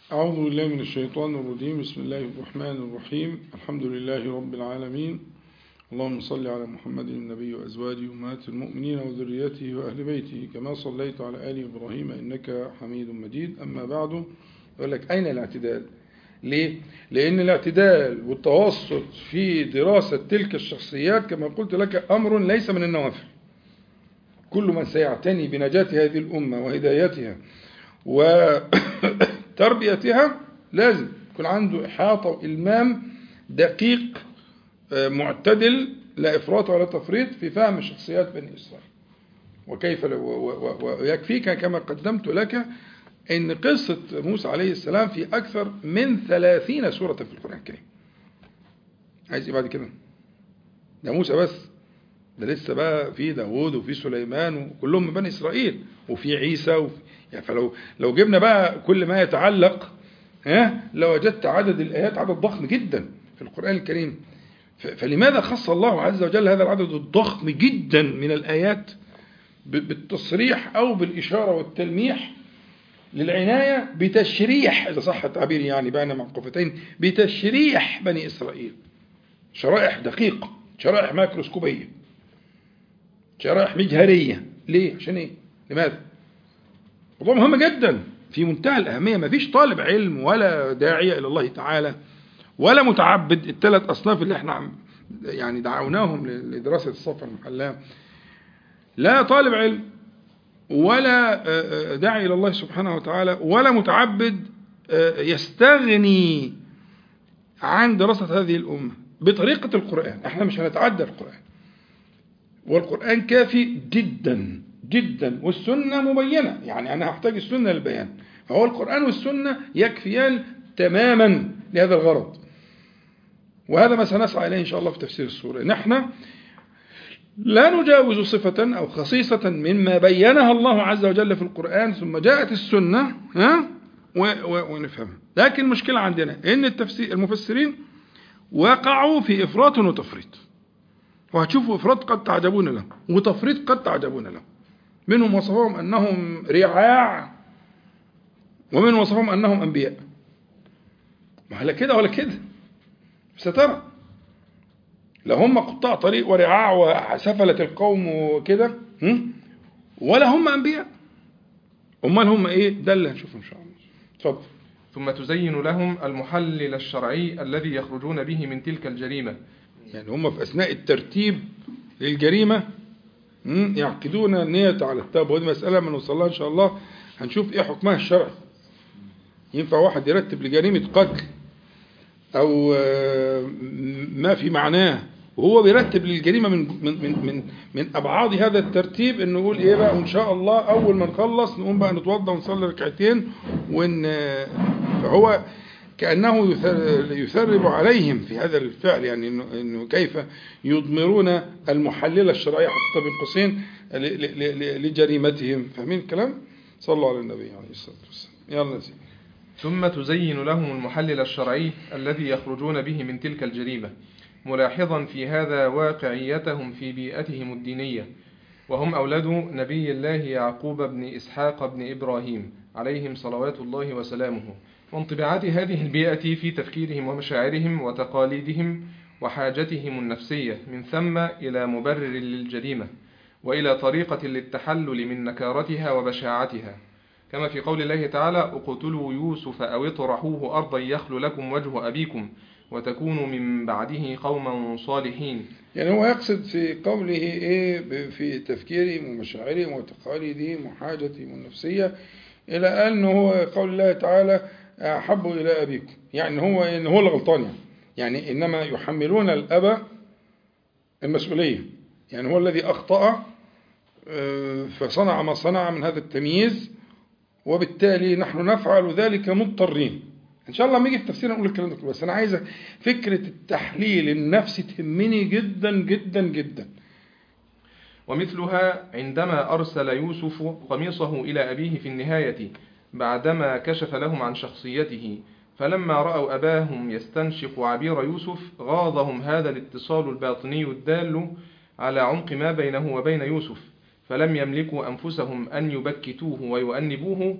أعوذ بالله من الشيطان الرجيم. بسم الله الرحمن الرحيم. الحمد لله رب العالمين. اللهم صل على محمد النبي وأزواجه أمهات المؤمنين وذريته وأهل بيته كما صليت على آل إبراهيم إنك حميد مجيد. أما بعد، يقول لك أين الاعتدال؟ ليه؟ لأن الاعتدال والتوسط في دراسة تلك الشخصيات كما قلت لك أمر ليس من النوافل. كل من سيعتني بنجاة هذه الأمة وهدايتها وتربيتها لازم يكون عنده إحاطة وإلمام دقيق معتدل، لا إفراط ولا تفريط في فهم شخصيات بني إسرائيل. وكيف ويكفيك كما قدمت لك أن قصة موسى عليه السلام في أكثر من 30 سورة في القرآن الكريم. عايز إيه بعد كده؟ ده موسى بس، ده لسه بقى في داود وفي سليمان وكلهم من بني إسرائيل، وفي عيسى يعني فلو جبنا بقى كل ما يتعلق لوجدت عدد الآيات عدد ضخم جدا في القرآن الكريم. فلماذا خص الله عز وجل هذا العدد الضخم جدا من الآيات بالتصريح أو بالإشارة والتلميح للعناية بتشريح، إذا صح التعبير يعني بين معقوفتين، بتشريح بني إسرائيل شرائح دقيقة، شرائح ماكروسكوبية، شرائح مجهرية. ليه؟ عشان إيه؟ لماذا؟ موضوع مهم جدا في منتهى الأهمية. ما فيش طالب علم ولا داعية إلى الله تعالى ولا متعبد، الثلاث أصناف اللي احنا يعني دعوناهم لدراسة الصفة المحلاة، لا طالب علم ولا داعي إلى الله سبحانه وتعالى ولا متعبد يستغني عن دراسة هذه الأمة بطريقة القرآن. احنا مش هنتعدى القرآن، والقرآن كافي جدا جدا، والسنة مبينة، يعني أنا هحتاج السنة للبيان، فهو القرآن والسنة يكفيان تماما لهذا الغرض. وهذا ما سنسعى إليه إن شاء الله في تفسير السورة. نحن لا نجاوز صفة أو خصيصة مما بينها الله عز وجل في القرآن ثم جاءت السنة ونفهمها. لكن المشكلة عندنا إن المفسرين وقعوا في إفراط وتفريط، وهتشوفوا إفراط قد تعجبون له وتفريط قد تعجبون له. منهم وصفهم أنهم رعاع، ومنهم وصفهم أنهم أنبياء. ما لا كده ولا كده، سترى. لا هم قطاع طريق ورعاع وسفلة القوم وكده، ولا هم أنبياء. أمال هم إيه؟ ده اللي هنشوفه إن شاء الله. اتفضل. ثم تزين لهم المحلل الشرعي الذي يخرجون به من تلك الجريمة. يعني هم في أثناء الترتيب للجريمة يعقدون النية على التوبة، وهذه مسألة من وصلها إن شاء الله هنشوف إيه حكمها الشرعي. ينفع واحد يرتب لجريمة قتل أو ما في معناه وهو بيرتب للجريمة من أبعاد هذا الترتيب، إنه يقول إيه بقى؟ وإن شاء الله أول ما نخلص نقوم بقى نتوضى ونصلي ركعتين، فهو كأنه يثرب عليهم في هذا الفعل، يعني إنه كيف يضمرون المحللة الشرعية حتى بين قوسين لجريمتهم. فاهمين الكلام؟ صلوا على النبي عليه الصلاة والسلام. يلا نسيب. ثم تزين لهم المحلل الشرعي الذي يخرجون به من تلك الجريمة، ملاحظا في هذا واقعيتهم في بيئتهم الدينية، وهم أولاد نبي الله يعقوب بن إسحاق بن إبراهيم عليهم صلوات الله وسلامه، وانطباعات هذه البيئة في تفكيرهم ومشاعرهم وتقاليدهم وحاجتهم النفسية، من ثم إلى مبرر للجريمة وإلى طريقة للتحلل من نكارتها وبشاعتها، كما في قول الله تعالى: اقتلوا يوسف أو اطرحوه أرضا يخل لكم وجه أبيكم وتكونوا من بعده قوما صالحين. يعني هو يقصد في قوله إيه؟ في تفكيرهم ومشاعرهم وتقاليدهم وحاجتهم النفسية، إلى أنه هو قول الله تعالى: أحبوا إلى أبيكم، يعني هو اللي غلطان، يعني إنما يحملون الأب المسؤولية، يعني هو الذي أخطأ فصنع ما صنع من هذا التمييز، وبالتالي نحن نفعل ذلك مضطرين. إن شاء الله لما يجي في تفسير نقول الكلام ده كله، بس أنا عايزة فكرة التحليل النفسي تهمني جدا جدا جدا. ومثلها عندما أرسل يوسف قميصه إلى أبيه في النهاية بعدما كشف لهم عن شخصيته، فلما رأوا أباهم يستنشق عبير يوسف غاضهم هذا الاتصال الباطني الدال على عمق ما بينه وبين يوسف، فلم يملكوا أنفسهم أن يبكتوه ويؤنبوه،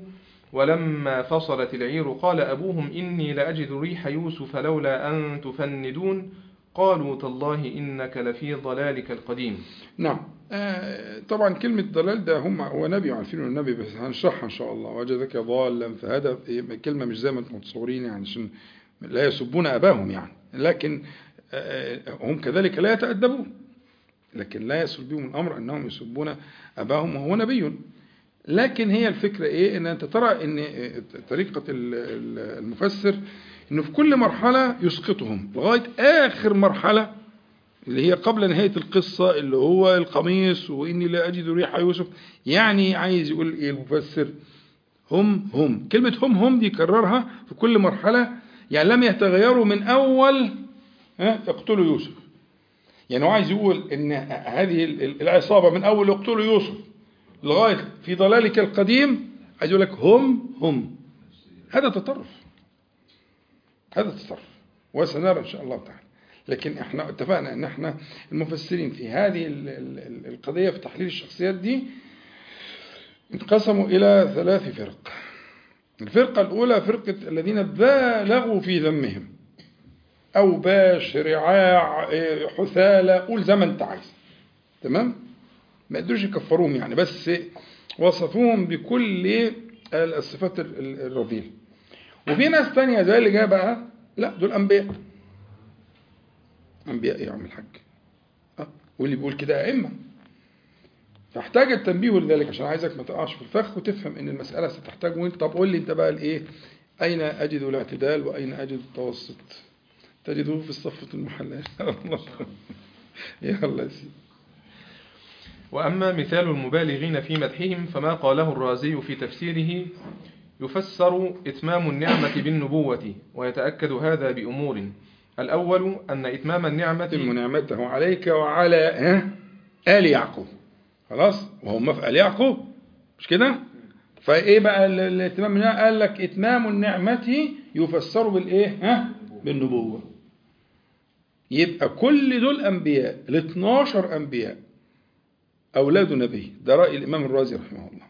ولما فصلت العير قال أبوهم إني لأجد ريح يوسف لولا أن تفندون قالوا تالله إنك لفي ضلالك القديم. نعم. طبعا كلمة ضلال ده هو نبي، عارفين النبي، بس هنشرحها إن شاء الله. وجدك ضالا فهدى، كلمة مش زي ما انتم متصورين يعني، عشان لا يسبون أباهم يعني، لكن هم كذلك لا يتأدبون، لكن لا يصل بهم الأمر أنهم يسبون أباهم وهو نبي. لكن هي الفكرة إيه؟ إن أنت ترى إن طريقة المفسر إنه في كل مرحلة يسقطهم لغاية آخر مرحلة اللي هي قبل نهاية القصة، اللي هو القميص وإني لا أجد ريح يوسف. يعني عايز يقول إيه المفسر؟ هم كلمة هم دي كررها في كل مرحلة، يعني لم يتغيروا من أول اقتلوا يوسف. يعني هو عايز يقول إن هذه العصابة من أول اقتلوا يوسف لغاية في ضلالك القديم، عايز يقول لك هم. هذا تطرف، وسنرى إن شاء الله تعالى. لكن احنا اتفقنا ان احنا المفسرين في هذه القضية في تحليل الشخصيات دي انقسموا إلى 3 فرق. الفرقة الأولى فرقة الذين بالغوا في ذمهم، أو باش، رعاع، حثالة، قول زي ما انت عايز، تمام، ما قدروش يكفروهم يعني، بس وصفوهم بكل الصفات الرذيلة. وفي ناس تانية زي اللي جاء بقى، لا دول أنبياء يا عم الحاج، واللي بيقول كده أئمة. فاحتاج التنبيه لذلك، عشان عايزك ما تقعش في الفخ وتفهم ان المسألة ستحتاج. وانت طب قول لي انت بقى الايه، اين اجد الاعتدال واين اجد التوسط؟ تجده في الصفة المحلى. يلا يا سيدي. وأما مثال المبالغين في مدحهم فما قاله الرازي في تفسيره: يفسر إتمام النعمة بالنبوة، ويتأكد هذا بأمور. الأول أن إتمام النعمة نعمته عليك وعلى آل يعقوب، خلاص، وهم في آل يعقوب، مش كده؟ فإيه بقى الاتمام النعمة؟ قال لك إتمام النعمة يفسر بالإيه؟ بالنبوة. يبقى كل دول أنبياء، 12 أنبياء أولاد نبي. ده رأي الإمام الرازي رحمه الله.